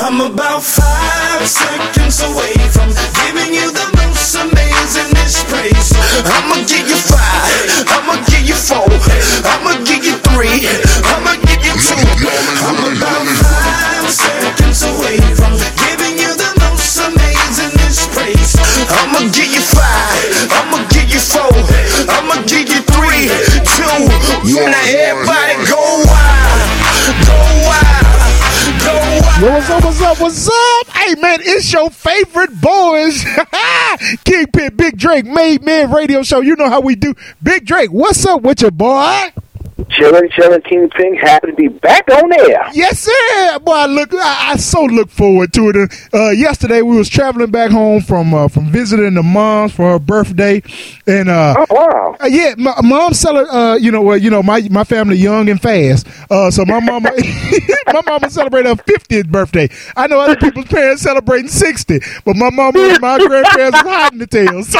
I'm about 5 seconds away from giving you the most amazing praise. I'ma give you 5, I'ma give you 4, I'ma give you 3, I'ma give you 2. I'm about 5 seconds away from giving you the most amazing praise. I'ma give you 5, I'ma give you 4, I'ma give you 3, 2. Now everybody go wild, go wild, go wild. Yo, what's up, what's up, what's up? Hey, man, it's your favorite boys. Kingpin, Big Drake, Made Man Radio Show. You know how we do. Big Drake, what's up with your boy? Chillin', Kingpin. Happy to be back on air. Yes, sir. Boy, I so look forward to it. Yesterday, we was traveling back home from visiting the moms for her birthday. And, oh, wow. Yeah, my mom my family young and fast. So my mama, my mama celebrated her 50th birthday. I know other people's parents celebrating 60, but my mama and my grandparents was hiding the tail. So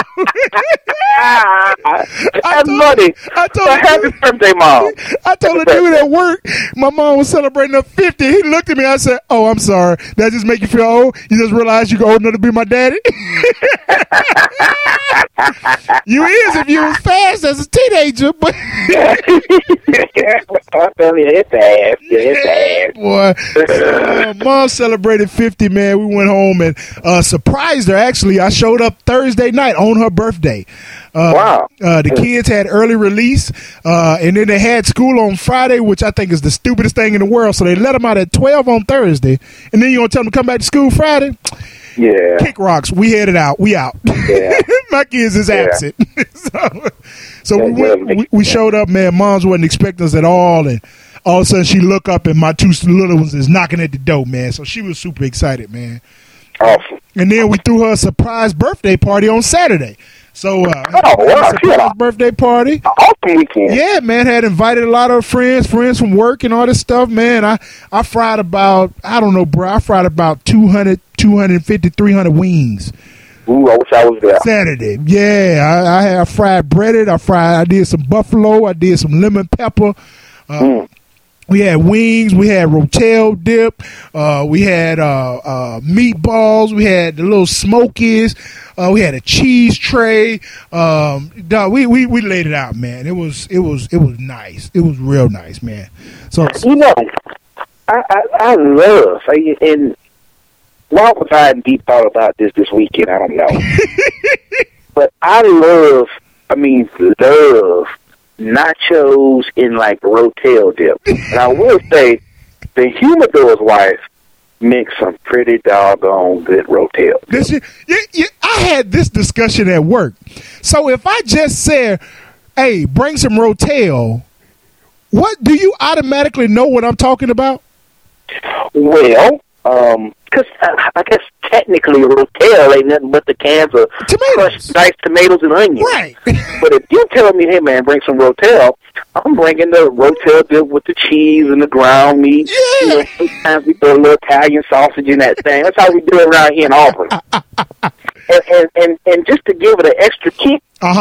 That's money. Happy birthday, Mom. I told the dude at work, my mom was celebrating her 50. He looked at me. I said, "Oh, I'm sorry. That just make you feel old? You just realize you're old enough to be my daddy?" You is if you was fast as a teenager, but it's bad. Boy, mom celebrated 50. Man, we went home and surprised her. Actually, I showed up Thursday night on her birthday. Wow. The kids had early release, and then they had school on Friday, which I think is the stupidest thing in the world. So they let them out at 12 on Thursday, and then you gonna tell them to come back to school Friday? Yeah. Kick rocks. We headed out. We out. Yeah. My kids is absent. So we showed up, man. Moms wasn't expecting us at all, and all of a sudden she look up and my two little ones is knocking at the door, man. So she was super excited, man. Awesome. And then we threw her a surprise birthday party on Saturday. So, surprise birthday party. Awesome weekend. Yeah, man, had invited a lot of friends from work and all this stuff, man. I fried about, I don't know, bro, I fried about 200, 250, 300 wings. Ooh, I wish I was there. Saturday. Yeah, I fried breaded. I did some buffalo. I did some lemon pepper. We had wings. We had rotel dip. We had meatballs. We had the little smokies. We had a cheese tray. We laid it out, man. It was nice. It was real nice, man. So I love, and why was I in deep thought about this weekend? I don't know. But I love nachos in like rotel dip. And I will say, the humidor's wife makes some pretty doggone good rotel dip. I had this discussion at work. So if I just said, "Hey, bring some rotel," what do you automatically know what I'm talking about? Well, because I guess technically rotel ain't nothing but the cans of crushed diced tomatoes and onions. Right. But if you tell me, "Hey man, bring some rotel," I'm bringing the rotel dip with the cheese and the ground meat. Yeah. You know, sometimes we throw a little Italian sausage in that thing. That's how we do it around here in Auburn. and just to give it an extra kick,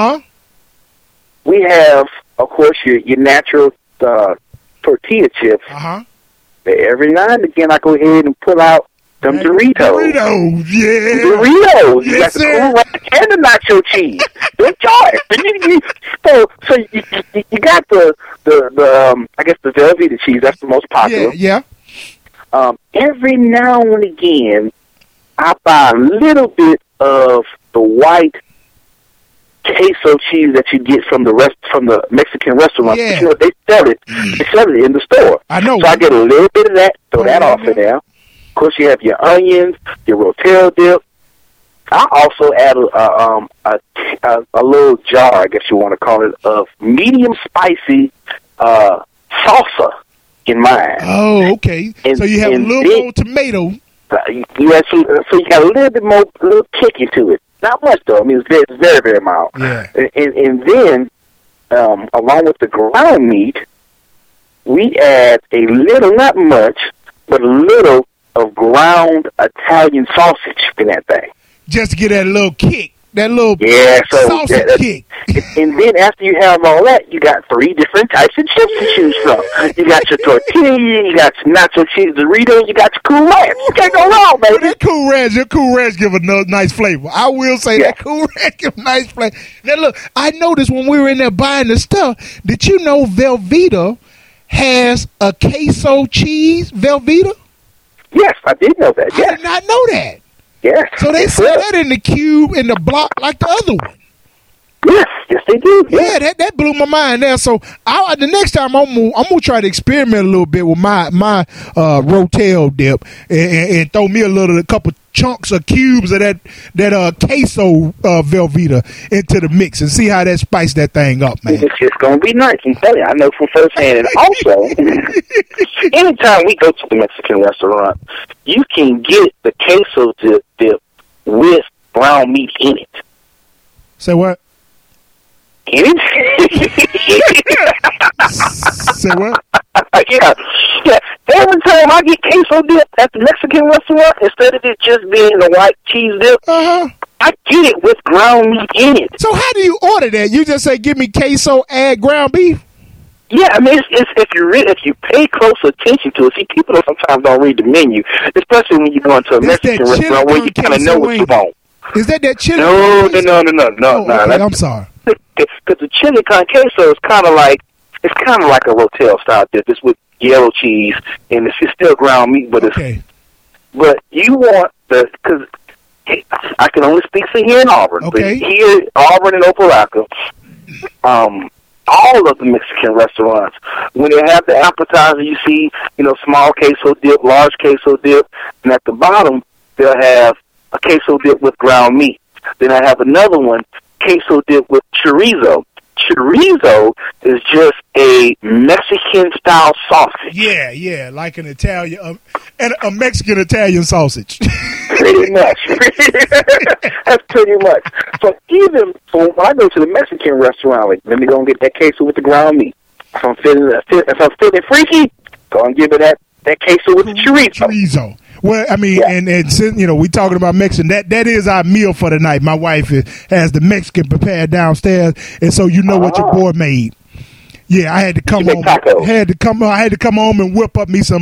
we have, of course, your natural tortilla chips. Every now and again, I go ahead and pull out them Doritos. Doritos, yeah. Doritos. Yes, You got the sir. Cool Ranch and the nacho cheese. Good choice. So you got the I guess the Velveeta cheese. That's the most popular. Yeah. Every now and again, I buy a little bit of the white queso cheese that you get from the Mexican restaurant. Yeah. You know, they sell it in the store. I know. So I get a little bit of that, throw that off in there. Of course, you have your onions, your rotel dip. I also add a little jar, I guess you want to call it, of medium spicy salsa in mine. Oh, okay. So you have a little more tomato. So you got a little bit more, a little kick into it. Not much though. I mean, it's very, very mild. Yeah. And then, along with the ground meat, we add a little, not much, but a little of ground Italian sausage in that thing. Just to get that little kick. That little so salsa kick. And then after you have all that, you got 3 different types of chips to choose from. You got your tortilla, you got your nacho cheese Dorito, you got your Cool Ranch. You can't go wrong, baby. That Cool Ranch give a nice flavor. I will say that Cool Ranch give a nice flavor. Now look, I noticed when we were in there buying the stuff, did you know Velveeta has a queso cheese, Velveeta? Yes, I did know that. I did not know that. Yes. So they sell that in the cube, in the block, like the other one. Yes, they do. Yeah, that blew my mind there. So the next time I'm gonna try to experiment a little bit with my Rotel dip and throw me a couple chunks of cubes of that queso Velveeta into the mix and see how that spice that thing up, man. It's gonna be nice. I'm telling you, I know from firsthand. And also, anytime we go to the Mexican restaurant, you can get the queso dip with ground meat in it. Say what? Say what? Yeah. Every time I get queso dip at the Mexican restaurant, instead of it just being the white cheese dip, I get it with ground meat in it. So how do you order that? You just say, "Give me queso, add ground beef." Yeah, I mean, if you pay close attention to it. See, people sometimes don't read the menu, especially when you go into a Mexican restaurant where you kind of know what you want. Is that chili? No. Okay, I'm sorry. Because the chili con queso is kind of like a Rotel style dip. It's with yellow cheese and it's still ground meat, but but you want because I can only speak for here in Auburn. Okay. But here, Auburn and Opelika, all of the Mexican restaurants, when they have the appetizer, you see, small queso dip, large queso dip, and at the bottom they'll have a queso dip with ground meat. Then I have another one, queso dip with chorizo. Chorizo is just a Mexican-style sausage. Yeah, like an Italian, and a Mexican-Italian sausage. Pretty much. That's pretty much. So even when I go to the Mexican restaurant, like, let me go and get that queso with the ground meat. If I'm feeling freaky, go and give it that queso with the chorizo. Well, I mean, and since, we talking about Mexican, that is our meal for the night. My wife has the Mexican prepared downstairs, and so what your boy made. Yeah, I had to come home. I had to come home and whip up me some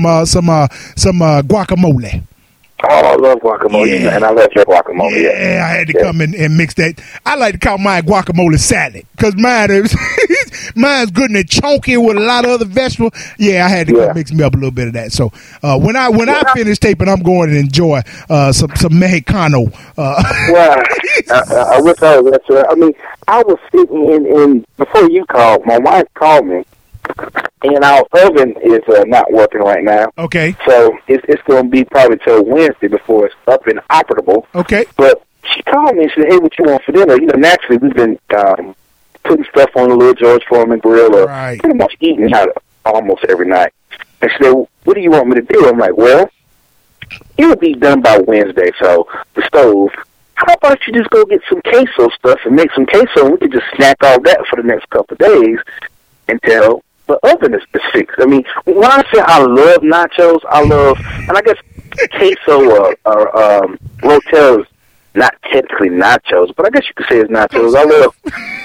guacamole. Oh, I love guacamole, and I love your guacamole. Yeah, I had to come and mix that. I like to call mine guacamole salad because mine's good and chunky with a lot of other vegetables. Yeah, I had to come mix me up a little bit of that. So when I finish taping, I'm going to enjoy some Mexicano. Well, I wish I was that. I mean, I was sitting in before you called. My wife called me. And our oven is not working right now. Okay. So it's going to be probably till Wednesday before it's up and operable. Okay. But she called me and said, "Hey, what you want for dinner?" Naturally, we've been putting stuff on the little George Foreman grill or pretty much eating out almost every night. And she said, "What do you want me to do?" I'm like, "Well, it'll be done by Wednesday, so the stove. How about you just go get some queso stuff and make some queso, and we could just snack all that for the next couple of days until the oven is fixed." I mean, when I say I love nachos, and I guess queso or Rotel is not technically nachos, but I guess you could say it's nachos. I love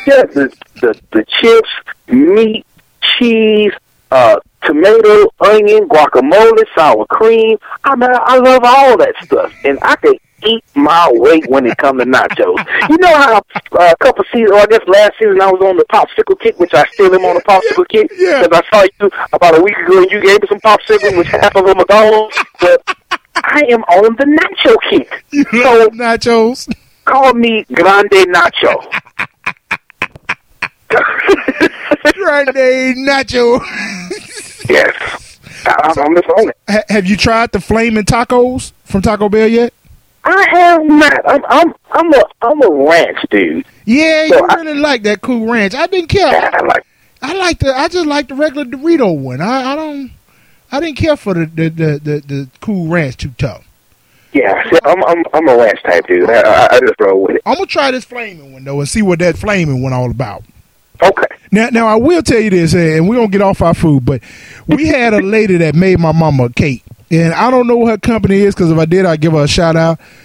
the chips, meat, cheese, tomato, onion, guacamole, sour cream. I love all that stuff, and I could eat my weight when it comes to nachos. You know how a couple seasons, or I guess last season, I was on the popsicle kick, which I still am on the popsicle kick, because I saw you about a week ago and you gave me some popsicles, which half of them are gone, but I am on the nacho kick. You love nachos? Call me Grande Nacho. Grande Nacho. Yes. I'm just on it. Have you tried the flaming tacos from Taco Bell yet? I have not. I'm a ranch dude. Yeah, so you really like that Cool Ranch. I didn't care. I just like the regular Dorito one. I didn't care for the Cool Ranch too tough. Yeah, I'm a ranch type dude. I just roll with it. I'm gonna try this flaming one though and see what that flaming one all about. Okay. Now I will tell you this, and we're gonna get off our food, but we had a lady that made my mama a cake. And I don't know what her company is, because if I did, I'd give her a shout out.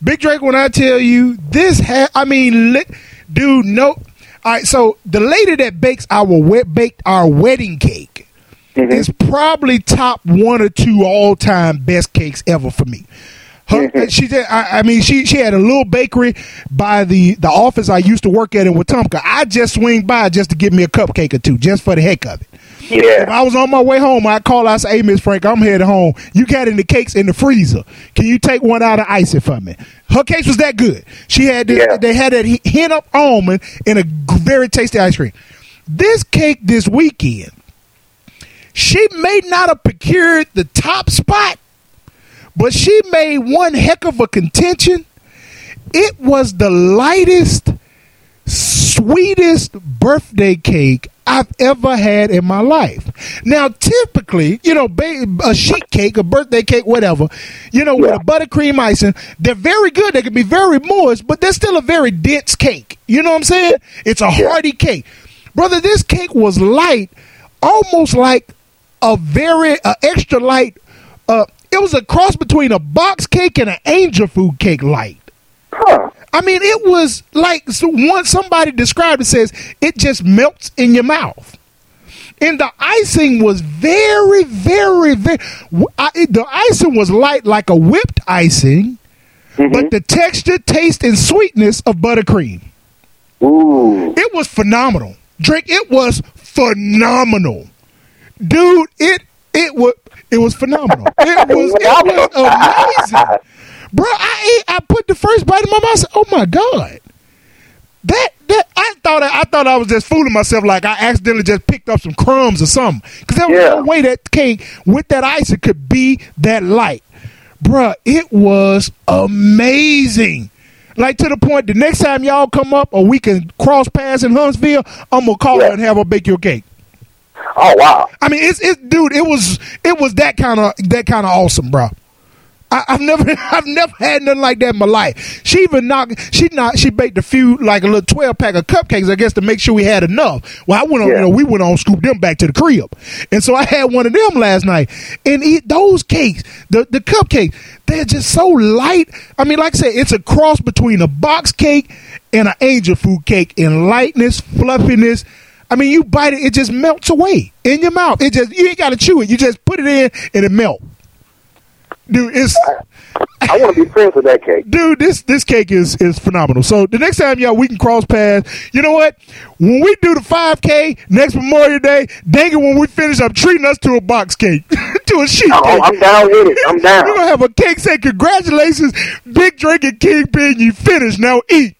Big Drake, when I tell you this, dude, no. All right, so the lady that baked our wedding cake is probably top 1 or 2 all-time best cakes ever for me. She did. She had a little bakery by the office I used to work at in Wetumpka. I just swing by just to give me a cupcake or two, just for the heck of it. Yeah. If I was on my way home, I'd call out, say, "Hey, Miss Frank, I'm headed home. You got any cakes in the freezer? Can you take one out and ice it for me?" Her cakes was that good. She had they had that hen up almond and a very tasty ice cream. This cake this weekend, she may not have procured the top spot, but she made one heck of a contention. It was the lightest, sweetest birthday cake I've ever had in my life. Now, typically, a sheet cake, a birthday cake, whatever, with a buttercream icing, they're very good. They can be very moist, but they're still a very dense cake. You know what I'm saying? It's a hearty cake. Brother, this cake was light, almost like a very extra light. It was a cross between a box cake and an angel food cake light. Huh. I mean, it was like somebody described it, says it just melts in your mouth. And the icing was very, very, very, the icing was light like a whipped icing, but the texture, taste, and sweetness of buttercream. Ooh. It was phenomenal. Drake, it was phenomenal. Dude, it was phenomenal. It was amazing. Bro, I put the first bite in my mouth. I said, "Oh my God." I thought I was just fooling myself, like I accidentally just picked up some crumbs or something. Because there was no way that cake with that icing could be that light. Bruh, it was amazing. Like, to the point, the next time y'all come up or we can cross paths in Huntsville, I'm going to call her and have her bake your cake. Oh, wow. I mean, dude, it was that kind of awesome, bro. I've never had nothing like that in my life. She baked a few, like a little 12-pack of cupcakes, I guess, to make sure we had enough. Well, we went on, scooped them back to the crib. And so I had one of them last night. And those cakes, the cupcakes, they're just so light. I mean, like I said, it's a cross between a box cake and an angel food cake in lightness, fluffiness. I mean, you bite it, it just melts away in your mouth. You ain't got to chew it. You just put it in and it melts. Dude, I want to be friends with that cake. Dude, this cake is phenomenal. So the next time, we can cross paths. You know what? When we do the 5K next Memorial Day, dang it, when we finish, I'm treating us to a box cake, to a sheet cake. I'm down with it. I'm down. We're gonna have a cake say, "Congratulations, Big Drake and Kingpin, you finished. Now eat."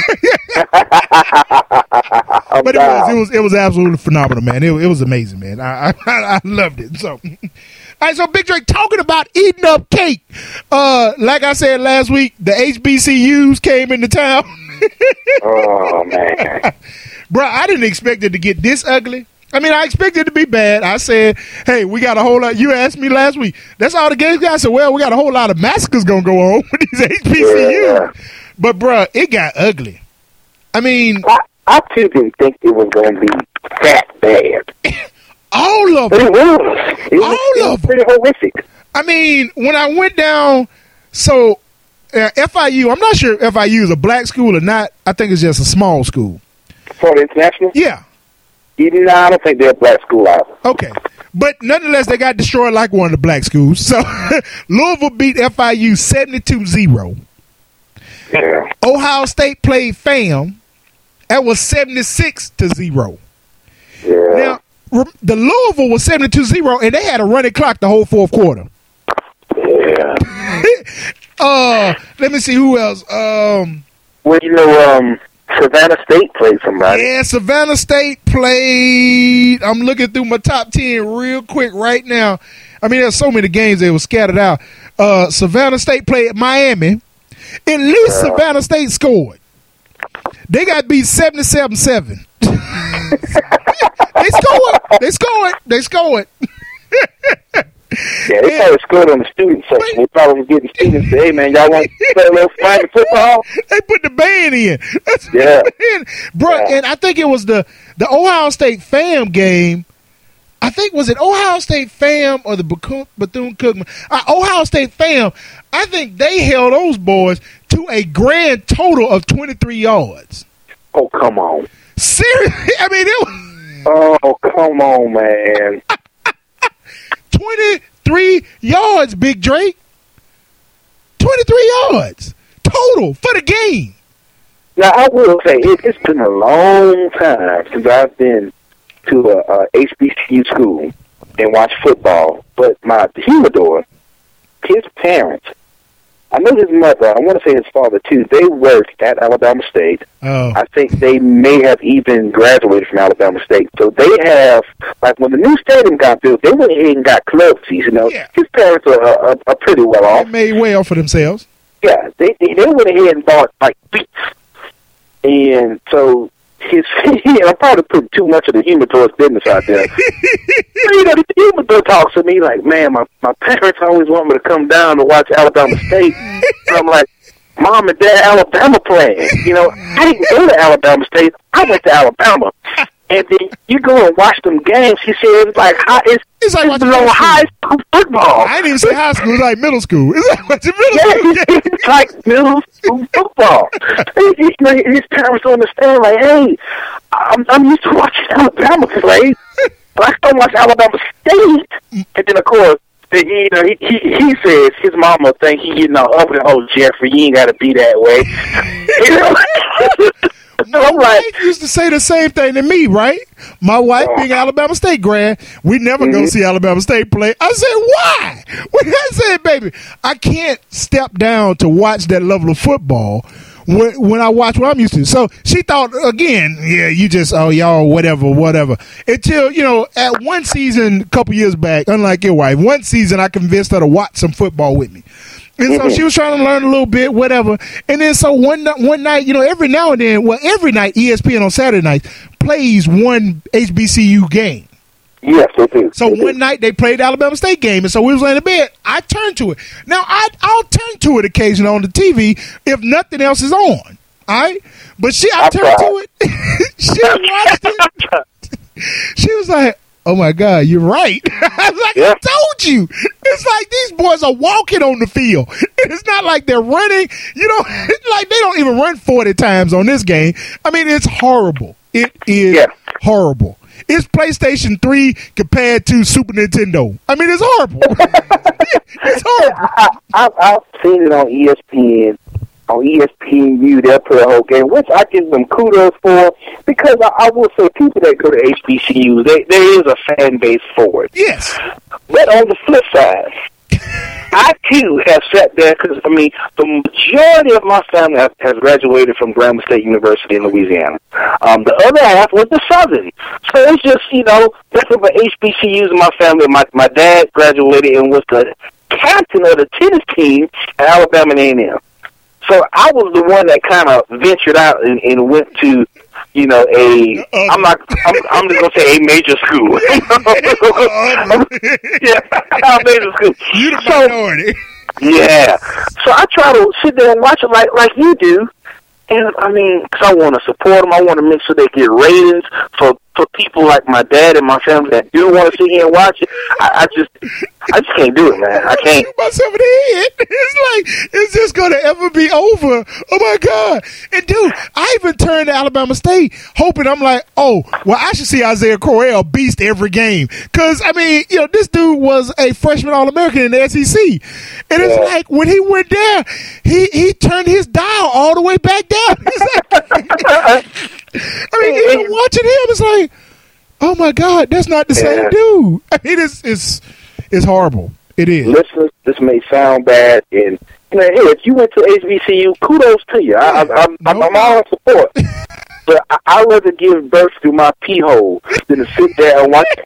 But it was absolutely phenomenal, man. It was amazing, man. I loved it. So. All right, so Big Drake, talking about eating up cake. Like I said last week, the HBCUs came into town. Oh, man. Bro, I didn't expect it to get this ugly. I mean, I expected it to be bad. I said, "Hey, we got a whole lot." You asked me last week. That's all the games got. I said, "Well, we got a whole lot of massacres going to go on with these HBCUs." Yeah. But, bro, it got ugly. I mean. I too didn't think it was going to be that bad. All of them. It was pretty horrific. I mean, when I went down, so FIU, I'm not sure if FIU is a black school or not. I think it's just a small school. For the international? Yeah. No, I don't think they're a black school either. Okay. But nonetheless, they got destroyed like one of the black schools. So Louisville beat FIU 72-0. Yeah. Ohio State played FAM. That was 76-0. Yeah. Now, the Louisville was 72-0, and they had a running clock the whole fourth quarter. Yeah. Let me see who else. Well, Savannah State played somebody. Yeah, Savannah State played. I'm looking through my top 10 real quick right now. I mean, there's so many games that were scattered out. Savannah State played Miami. At least Savannah State scored. They got beat 77-7. They scored. Yeah, they probably scored on the student section. They probably was getting students to, "Hey, man, y'all want to play a little flag football?" They put the band in. Yeah. Bro, yeah. And I think it was the Ohio State FAM game. I think, was it Ohio State FAM or the Bethune-Cookman? Ohio State FAM, I think they held those boys to a grand total of 23 yards. Oh, come on. Seriously? I mean, it was... Oh, come on, man. 23 yards, Big Drake. 23 yards total for the game. Now, I will say, it's been a long time since I've been to a HBCU school and watched football. But my humidor, his parents, I know his mother, I want to say his father too, they worked at Alabama State. Oh. I think they may have even graduated from Alabama State. So they have, like when the new stadium got built, they went ahead and got club seats. You know, Yeah. His parents are pretty well They off. made well for themselves. Yeah, they went ahead and bought like beats. And so I'm probably putting too much of the humidor's business out there. The humidor talks to me like, man, my parents always want me to come down to watch Alabama State. And I'm like, Mom and Dad, Alabama playing. I didn't go to Alabama State. I went to Alabama. And then you go and watch them games. He said it's like It's like watching below high school football. I didn't even say high school. It's like middle school. It's like watching middle school. Yeah, it's like middle school football. His parents don't understand. Like, hey, I'm used to watching Alabama play, but I don't watch Alabama State. And then of course, he says his mama think he getting all over the whole Jeffrey. You ain't got to be that way. My wife used to say the same thing to me, right? My wife being Alabama State grad, we never go see Alabama State play. I said, why? I said, baby, I can't step down to watch that level of football when I watch what I'm used to. So she thought, again, yeah, you just, y'all, whatever. Until, at one season, a couple years back, unlike your wife, one season I convinced her to watch some football with me. And so she was trying to learn a little bit, whatever. And then so one night, every now and then, every night, ESPN on Saturday nights plays one HBCU game. Yes, they do. So one night they played the Alabama State game, and so we was laying in bed. I turned to it. Now, I'll turn to it occasionally on the TV if nothing else is on. All right? But I turned to it. She watched it. She was like, oh, my God, you're right. I was like, I told you. It's like these boys are walking on the field. It's not like they're running. It's like they don't even run 40 times on this game. I mean, it's horrible. It is horrible. It's PlayStation 3 compared to Super Nintendo. I mean, it's horrible. It's horrible. I've seen it on ESPN. On ESPNU, they'll put a whole game, which I give them kudos for, because I will say people that go to HBCUs, there is a fan base for it. Yes. But on the flip side, I, too, have sat there, because, the majority of my family has graduated from Grambling State University in Louisiana. The other half was the Southern. So it's just, nothing but HBCUs in my family. My dad graduated and was the captain of the tennis team at Alabama A&M. So I was the one that kind of ventured out and went to, I'm just gonna say a major school. A major school. You the minority. Yeah. So I try to sit there and watch it like you do. And, because I want to support them. I want to make sure they get ratings for people like my dad and my family that do want to sit here and watch it. I just can't do it, man. I can't. Shoot myself in the head. It's like, is this going to ever be over? Oh, my God. And, dude, I even turned to Alabama State hoping, I'm like, oh, well, I should see Isaiah Crowell beast every game. Because, this dude was a freshman All-American in the SEC. And it's like, when he went there, he turned his dial all the way back down. Even watching him, it's like, oh my God, that's not the same dude. It's horrible. It is. Listeners, this may sound bad, and hey, if you went to HBCU, kudos to you. I'm all in support. But I'd rather give birth through my pee hole than to sit there and watch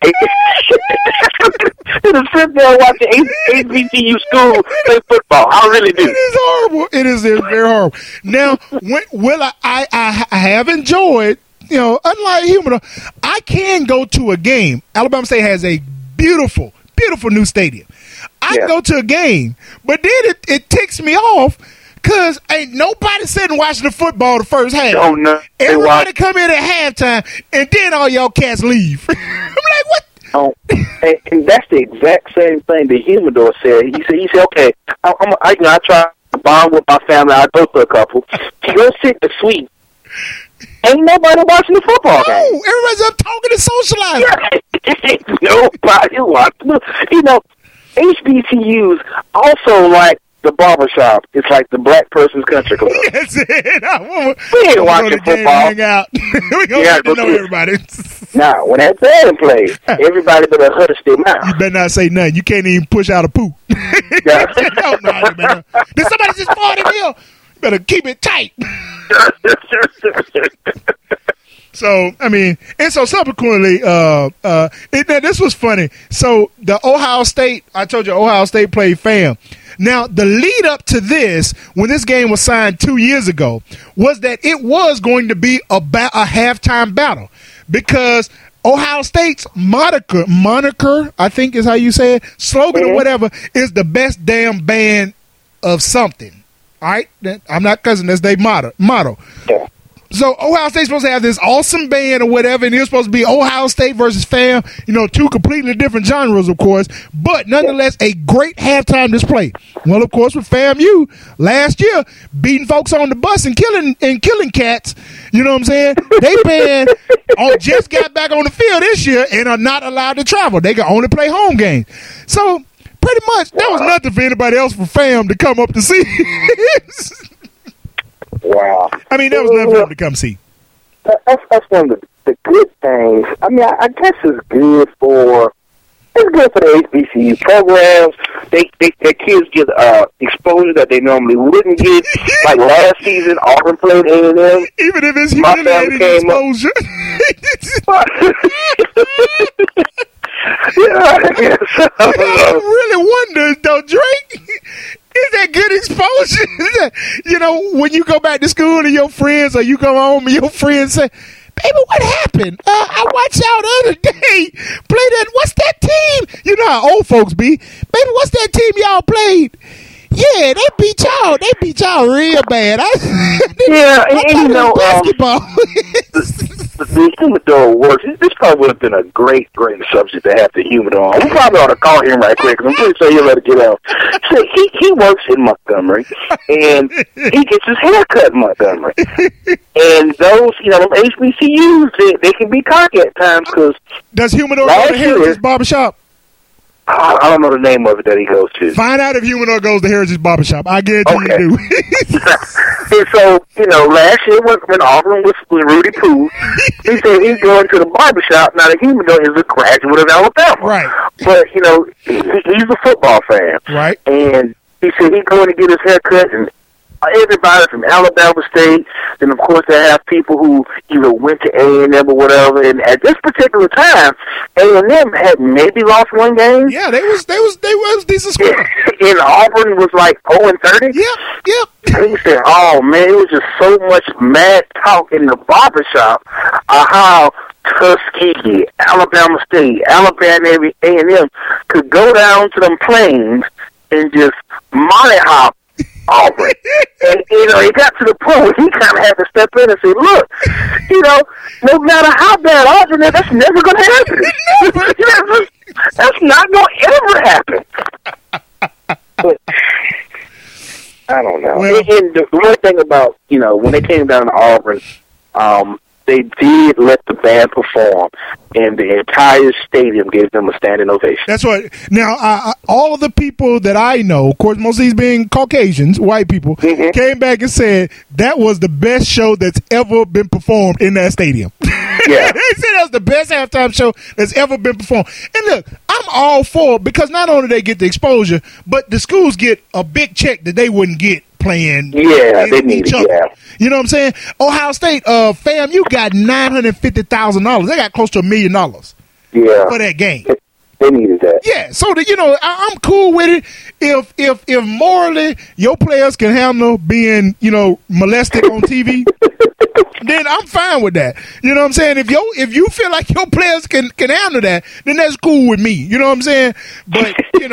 the HBCU school play football. I really do. It is horrible. It is very horrible. Now, I have enjoyed, unlike Humidor, I can go to a game. Alabama State has a beautiful, beautiful new stadium. I can go to a game, but then it ticks me off because ain't nobody sitting watching the football the first half. Oh, no. Everybody come in at halftime, and then all y'all cats leave. I'm like, what? Oh, and that's the exact same thing that Humidor said. He said, okay, I try to bond with my family. I go to a couple. She goes sit in the suite. Ain't nobody watching the football game. Everybody's up talking and socializing. Yeah. Ain't nobody watching. You know, HBCUs also like the barbershop. It's like the black person's country club. That's it. We ain't watching football. Hang out. We gonna get to know everybody. Now, when that band plays, everybody better hush their mouth. You better not say nothing. You can't even push out a poop. Yeah. Did somebody just fart in here? You better keep it tight. So, I mean, and so subsequently, this was funny. So, the Ohio State, I told you Ohio State played FAM. Now, the lead up to this, when this game was signed 2 years ago, was that it was going to be a halftime battle because Ohio State's moniker, I think is how you say it, slogan or whatever, is the best damn band of something. All right? I'm not cussing. That's their motto. Yeah. So Ohio State's supposed to have this awesome band or whatever, and it was supposed to be Ohio State versus FAM, two completely different genres, of course, but nonetheless a great halftime display. Well, of course, with FAMU last year, beating folks on the bus and killing cats, you know what I'm saying? They band just got back on the field this year and are not allowed to travel. They can only play home games. So pretty much that was nothing for anybody else from FAM to come up to see. Wow. I mean, that was nothing for them to come see. That's one of the good things. I mean, I guess it's good for the HBCU programs. Their kids get exposure that they normally wouldn't get. Like last season, Auburn played A&M. Even if it's humiliating exposure. I really wonder, though, Drake, is that good exposure? When you go back to school and your friends, or you go home and your friends say, baby, what happened? I watched y'all the other day play that. What's that team? You know how old folks be. Baby, what's that team y'all played? Yeah, they beat y'all. They beat y'all real bad. And basketball. The humidor works. This probably would have been a great subject to have the humidor on. We probably ought to call him right quick, because I'm pretty sure he'll let it get out. So he works in Montgomery, and he gets his hair cut in Montgomery. And those, HBCUs, they can be cocky at times, because does Humidor go to Heritage Barbershop? I don't know the name of it that he goes to. Find out if Humidor goes to Heritage Barbershop. I guarantee you do. And so, last year when Auburn was Rudy Poo, he said he's going to the barbershop. Now, the Humidor is a graduate of Alabama. Right. But, he's a football fan. Right. And he said he's going to get his hair cut, and everybody from Alabama State, and of course they have people who either went to A&M or whatever. And at this particular time, A&M had maybe lost one game. Yeah, they was decent score. And Auburn was like 0-30. Yep. And he said, "Oh man, it was just so much mad talk in the barbershop of how Tuskegee, Alabama State, Alabama A&M could go down to them plains and just mollywhop Auburn." And he got to the point where he kind of had to step in and say, "Look, no matter how bad Auburn is, that's never going to happen. That's not going to ever happen." But I don't know. Well, and the one thing about when they came down to Auburn, they did let the band perform, and the entire stadium gave them a standing ovation. That's right. Now, all of the people that I know, of course, most of these being Caucasians, white people, came back and said that was the best show that's ever been performed in that stadium. Yeah. They said that was the best halftime show that's ever been performed. And look, I'm all for it, because not only they get the exposure, but the schools get a big check that they wouldn't get playing. Yeah, they need it, yeah. You know what I'm saying? Ohio State, FAMU got $950,000. They got close to $1 million for that game. They needed that. Yeah, so I'm cool with it. If morally your players can handle being, molested on TV, then I'm fine with that. You know what I'm saying? If you feel like your players can handle that, then that's cool with me. You know what I'm saying? But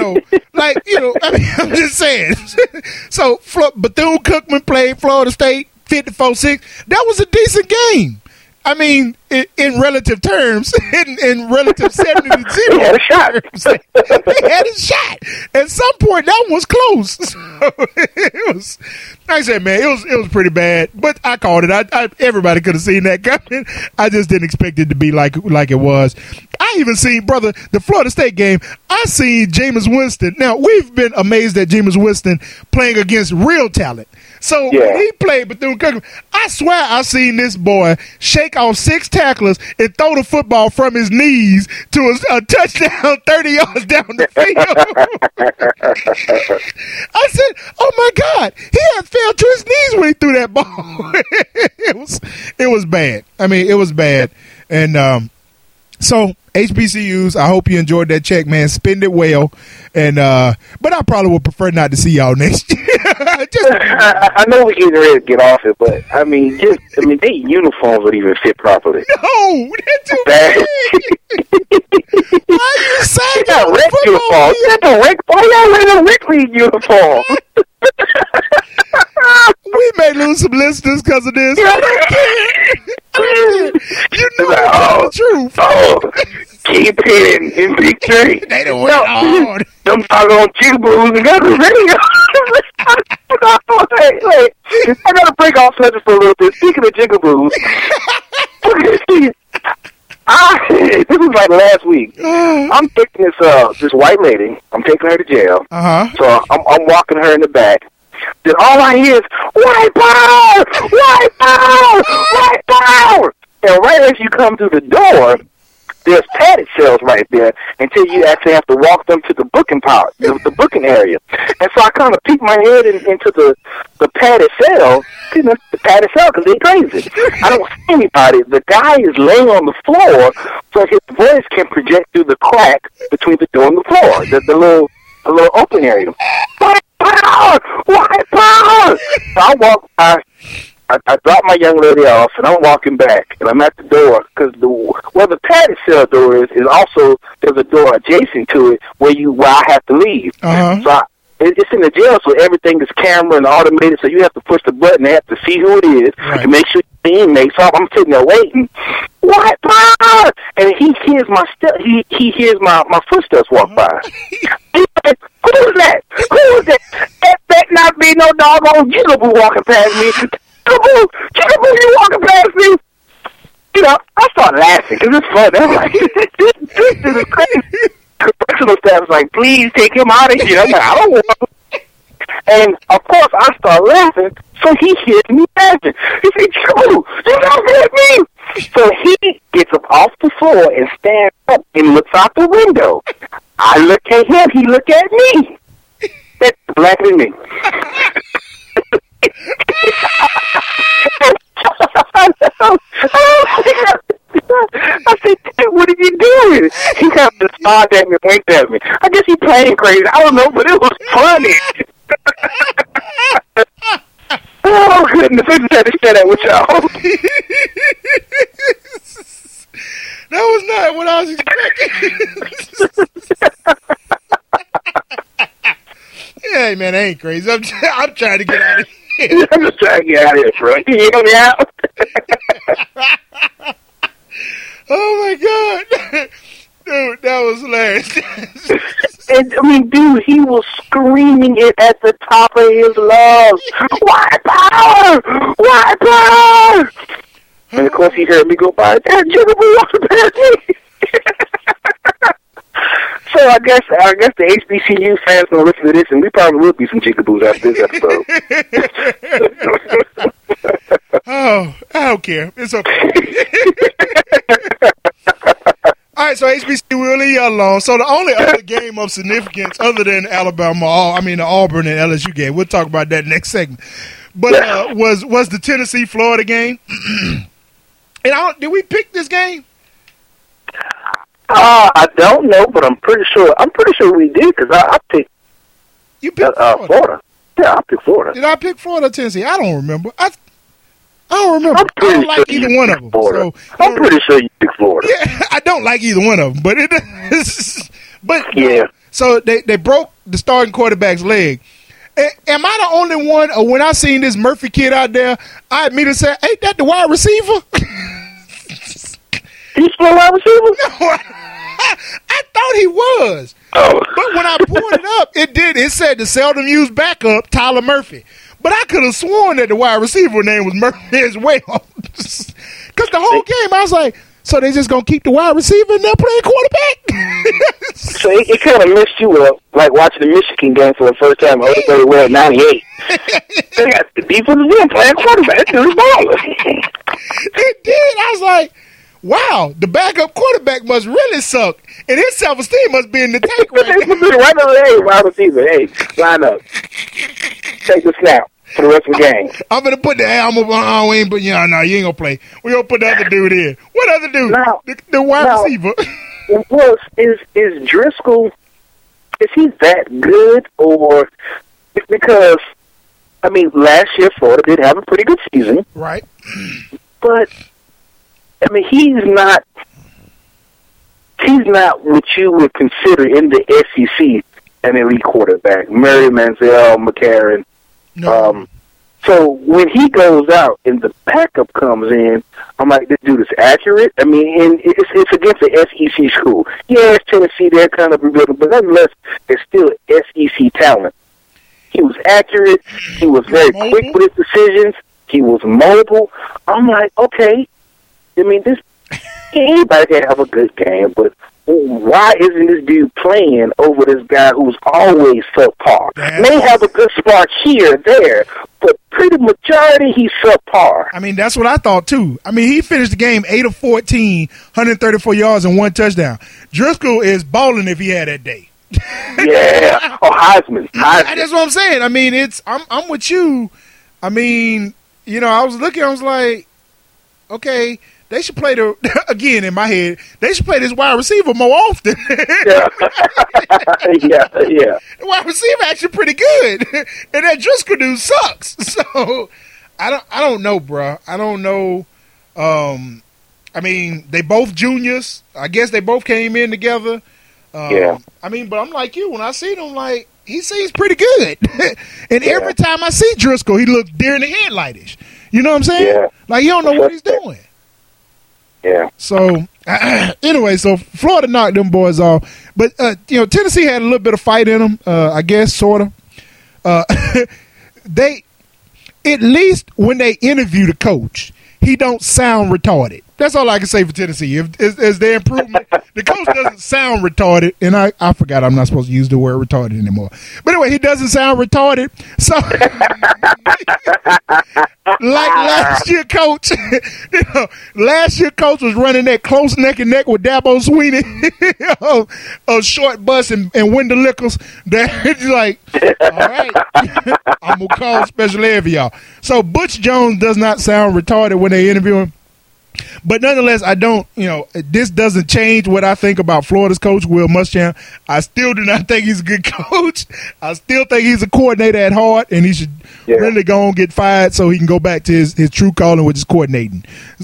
I'm just saying. So Bethune-Cookman played Florida State 54-6. That was a decent game. I mean, in relative terms, in relative 70 to 0. He had a shot. He had a shot. At some point, that one was close. So it was, like I said, man, it was pretty bad. But I called it. Everybody could have seen that coming. I just didn't expect it to be like it was. I even seen, brother, the Florida State game. I seen Jameis Winston. Now, we've been amazed at Jameis Winston playing against real talent. So when he played Bethune-Cookman, I swear I seen this boy shake off 6 tacklers and throw the football from his knees to a touchdown 30 yards down the field. I said, oh, my God, he had fell to his knees when he threw that ball. It was bad. I mean, it was bad. And so HBCUs, I hope you enjoyed that check, man. Spend it well. And but I probably would prefer not to see y'all next year. I know we're getting ready to get off it, but I mean, their uniforms would even fit properly. No, they're too bad. Why are you saying they got rec uniforms? They got the rec. Why y'all wearing a rec league uniform? We may lose some listeners because of this. You know the truth. Oh, Kingpin and Big Tree. They don't went on. Them doggone jigaboos and got the radio. Hey, I gotta break off subject for a little bit. Speaking of jigaboos, this was like last week. I'm taking this white lady. I'm taking her to jail. So I'm walking her in the back. Then all I hear is white power, white power, white power. And right as you come through the door, there's padded cells right there until you actually have to walk them to the booking part, the booking area. And so I kind of peek my head into the padded cell, the padded cell, because they're crazy. I don't see anybody. The guy is laying on the floor, so his voice can project through the crack between the door and the floor, the little open area. White power! White power! So I walk by. I drop my young lady off, and I'm walking back, and I'm at the door, because where the padded cell door is also, there's a door adjacent to it where I have to leave. So it's in the jail, so everything is camera and automated, so you have to push the button, they have to see who it is, to make sure the inmate. So I'm sitting there waiting. White power! And he hears my he hears my footsteps walk by. He's like, who is that? Who is that? That better not be no doggone jigaboo walking past me. Jigaboo, you walking past me? You know, I start laughing because it's funny. I'm like, this is crazy. Correctional staff is like, please take him out of here. I'm like, I don't want him. And of course, I start laughing, so he hears me laughing. He said, Jigaboo, you don't hear me. So he gets up off the floor and stands up and looks out the window. I look at him, he look at me. That's blacker than me. I said, what are you doing? He kind of smiled at me and winked at me. I guess he playing crazy. I don't know, but it was funny. Oh, goodness. I just had to share that with y'all. That was not what I was expecting. Hey, man, I ain't crazy. I'm trying to get out of here. I'm just trying to get out of here, bro. Can you hear me out? Oh, my God. Dude, that was hilarious. And, I mean, dude, he was screaming it at the top of his lungs. White power! White power! And, of course, he heard me go by. That Jigaboo walking past me. So I guess the HBCU fans gonna listen to this, and we probably will be some jigaboos after this episode. Oh, I don't care. It's okay. All right, so HBCU, we'll leave y'all alone. So the only other game of significance other than the Auburn and LSU game, we'll talk about that next segment. But was the Tennessee-Florida game. And did we pick this game? I don't know, but I'm pretty sure we did because I picked. You picked Florida. Yeah, I picked Florida. Did I pick Florida or Tennessee? I don't remember. I don't remember. I don't like either one of them. So, I'm pretty sure you picked Florida. Yeah, I don't like either one of them, but it is. But yeah. So they broke the starting quarterback's leg. Am I the only one? Or when I seen this Murphy kid out there, I immediately said, "Ain't that the wide receiver?" He's still wide receiver? No, I thought he was. Oh. But when I pulled it up, it said the seldom used backup, Tyler Murphy. But I could have sworn that the wide receiver name was Murphy as well. Because the whole game, I was like, so they just going to keep the wide receiver and they're playing quarterback? So it kind of messed you up, like watching the Michigan game for the first time in very well 98. They got the defensive end playing quarterback. Dude, balling. It did. I was like, wow, the backup quarterback must really suck. And his self-esteem must be in the tank right now. Right over there, wide receiver. Hey, line up. Take the snap for the rest of the game. I'm going to put the helmet on. We ain't put, no, you ain't going to play. We're going to put the other dude in. What other dude? Now, the wide receiver. Well, is Driscoll, is he that good? Or because, I mean, last year Florida did have a pretty good season. Right. But, I mean, he's not what you would consider in the SEC an elite quarterback. Murray, Manziel, McCarron. No. So when he goes out and the backup comes in, I'm like, this dude is accurate. I mean, and it's against the SEC school. Yeah, it's Tennessee, they're kind of rebuilding, but nonetheless, it's still SEC talent. He was accurate. He was very quick with his decisions. He was mobile. I'm like, okay. I mean, anybody can have a good game, but why isn't this dude playing over this guy who's always subpar? May have a good spark here or there, but pretty majority he's subpar. I mean, that's what I thought too. I mean, he finished the game 8 of 14, 134 yards and 1 touchdown. Driscoll is balling if he had that day. Yeah. Oh, Heisman. That's what I'm saying. I mean, I'm with you. I mean, I was looking, I was like, okay, they should play again in my head, they should play this wide receiver more often. Yeah. The wide receiver actually pretty good. And that Driscoll dude sucks. So I don't know, bro. I don't know. I mean, they both juniors. I guess they both came in together. Yeah. I mean, but I'm like you. When I see him, like, he seems pretty good. And every time I see Driscoll, he looks deer in the headlightish. You know what I'm saying? Yeah. Like, you don't know what he's doing. Yeah. So, anyway, so Florida knocked them boys off. But, Tennessee had a little bit of fight in them, I guess, sort of. They, at least when they interview the coach, he don't sound retarded. That's all I can say for Tennessee. Is their improvement. The coach doesn't sound retarded, and I forgot I'm not supposed to use the word retarded anymore. But anyway, he doesn't sound retarded. So, like last year, coach, last year coach was running that close neck and neck with Dabo Swinney, of Short Bus and Wendell Lickles. That's like, all right, I'm gonna call special ed for y'all. So Butch Jones does not sound retarded when they interview him. But nonetheless, I don't, this doesn't change what I think about Florida's coach, Will Muschamp. I still do not think he's a good coach. I still think he's a coordinator at heart, and he should really go and get fired so he can go back to his true calling, which is coordinating.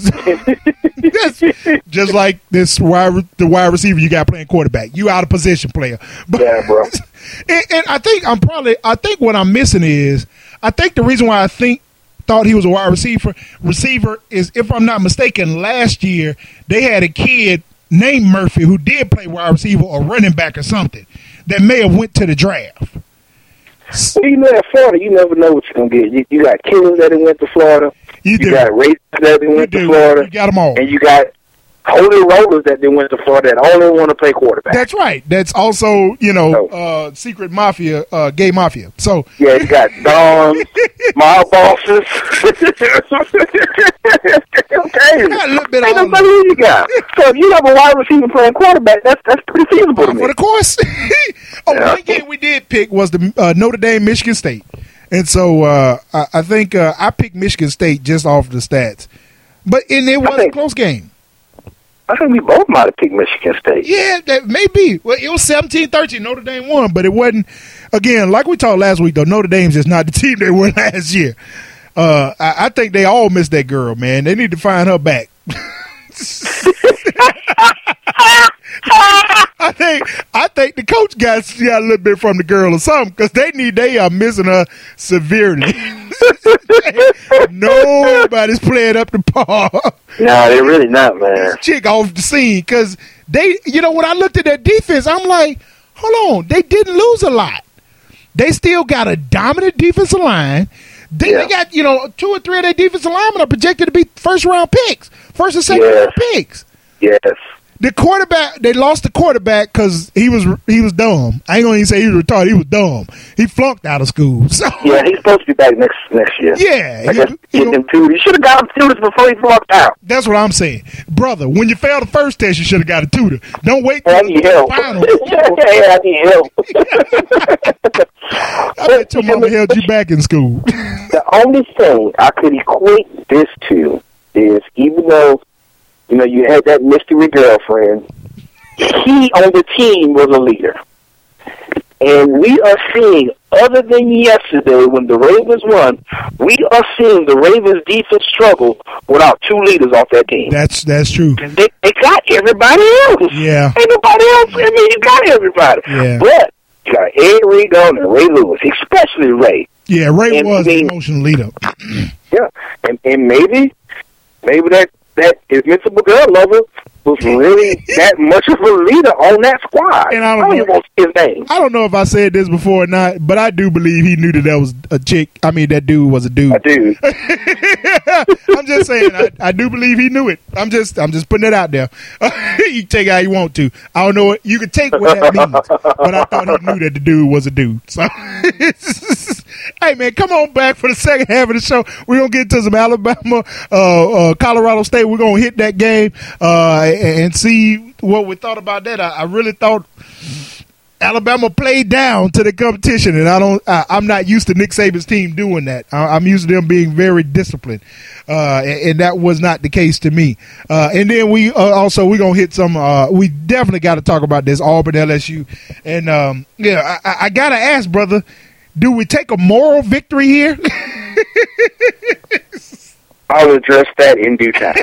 Just like the wide receiver you got playing quarterback. You out of position player. But, yeah, bro. And I think what I'm missing is, I think the reason why I thought he was a wide receiver is, if I'm not mistaken, last year they had a kid named Murphy who did play wide receiver or running back or something that may have went to the draft. Well, at Florida, you never know what you're going to get. You got killers that went to Florida. You got racists that went to Florida. You got them all. And you got holy rollers that went to Florida that only want to play quarterback. That's right. That's also, secret mafia, gay mafia. So yeah, you got dons, mob bosses. Okay. A little bit of who you got. So if you have a wide receiver playing quarterback, that's pretty feasible to me. For the course. One game we did pick was the Notre Dame Michigan State. And so I think I picked Michigan State just off the stats. But it was a close game. I think we both might have picked Michigan State. Yeah, that may be. Well, it was 17-13. Notre Dame won, but it wasn't. Again, like we talked last week, though, Notre Dame's just not the team they were last year. I think they all missed that girl, man. They need to find her back. I think the coach got a little bit from the girl or something, because they are missing her severely. Nobody's playing up the par. No, they're really not, man. This chick off the scene because they, when I looked at that defense, I'm like, hold on, they didn't lose a lot. They still got a dominant defensive line. They got, 2 or 3 of their defensive linemen are projected to be first and second round picks. Yes. The quarterback, they lost the quarterback because he was dumb. I ain't gonna even say he was retarded. He was dumb. He flunked out of school. So yeah, he's supposed to be back next year. Yeah, he should have got him tutors before he flunked out. That's what I'm saying, brother. When you fail the first test, you should have got a tutor. Don't wait till the final. I need help. I bet your mama held you back in school. The only thing I could equate this to is, even though you had that mystery girlfriend, he on the team was a leader. And we are seeing, other than yesterday when the Ravens won, we are seeing the Ravens defense struggle without 2 leaders off that team. That's true. They got everybody else. Yeah. Ain't nobody else. I mean, you got everybody. Yeah. But you got Ed Regan and Ray Lewis, especially Ray. Yeah, Ray was the emotional leader. Yeah. And maybe that Invincible Girl Lover was really that much of a leader on that squad. And I don't know what's his name. I don't know if I said this before or not, but I do believe he knew that was a chick. I mean, that dude was a dude. A dude. I'm just saying, I do believe he knew it. I'm just putting it out there. You can take it how you want to. I don't know what you can take what that means, but I thought he knew that the dude was a dude. So, hey man, come on back for the second half of the show. We're gonna get to some Alabama, Colorado State. We're gonna hit that game and see what we thought about that. I really thought Alabama played down to the competition, and I'm not used to Nick Saban's team doing that. I'm used to them being very disciplined, and that was not the case to me. And then we're gonna hit some. We definitely got to talk about this Auburn LSU, and I gotta ask, brother, do we take a moral victory here? I'll address that in due time.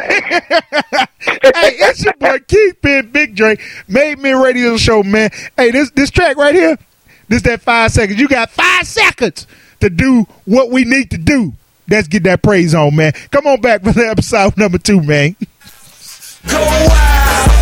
Hey, it's your boy Keith Big Dre, Made Me Radio Show, man. Hey, this track right here, this that 5 seconds. You got 5 seconds to do what we need to do. Let's get that praise on, man. Come on back for the episode number 2, man. Go wild,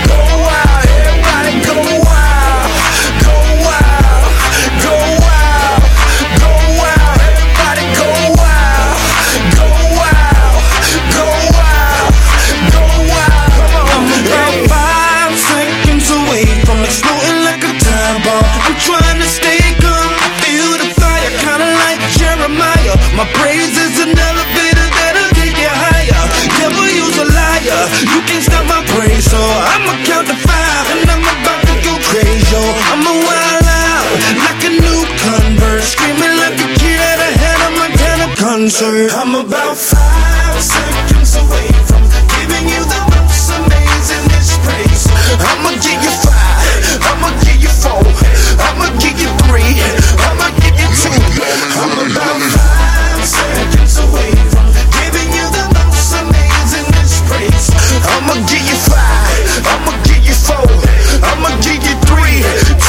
everybody go wild, go wild, go wild, go wild, everybody go wild, go wild, go wild, go wild. I'm about 5 seconds away from exploding like a time bomb. I'm trying to stay calm, I feel the fire, kinda like Jeremiah. My praise is an elevator that'll take you higher. Never use a liar, you can't stop my praise. So I'ma count to 5 and I'm about to go crazy. Yo, I'ma wild out like a new convert, screaming like a kid at a head of my kind of concert. I'm about 5 seconds away from giving you the most amazing praise. I'ma give you 5, I'ma give you 4, I'ma give you 3, I'ma give you 2. I'm about 5 seconds away from giving you the most amazing praise. I'ma give you 5, I'ma give you 4, I'ma give you 3,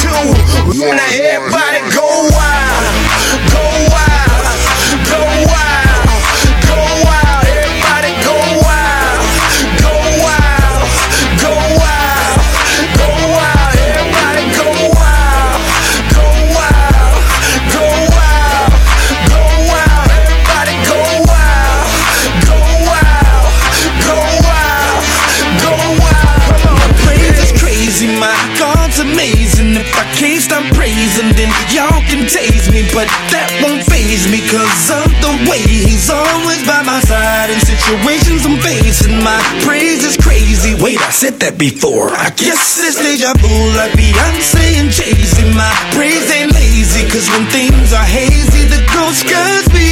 2, 1. Now everybody go wild, go wild, go wild, go wild. Everybody go wild, go wild, go wild, go wild. Everybody go wild, go wild, go wild, go wild. Everybody go wild, go wild, go wild, go wild. My praise is crazy, my God's amazing. If I can't stop praising, then y'all can tase me, but that won't faze me, cause of the way He's always by my side in situations I'm facing. My praise is crazy. Wait, I said that before. I guess it's deja vu like Beyonce and Jay-Z. My praise ain't lazy, cause when things are hazy, the ghost scares me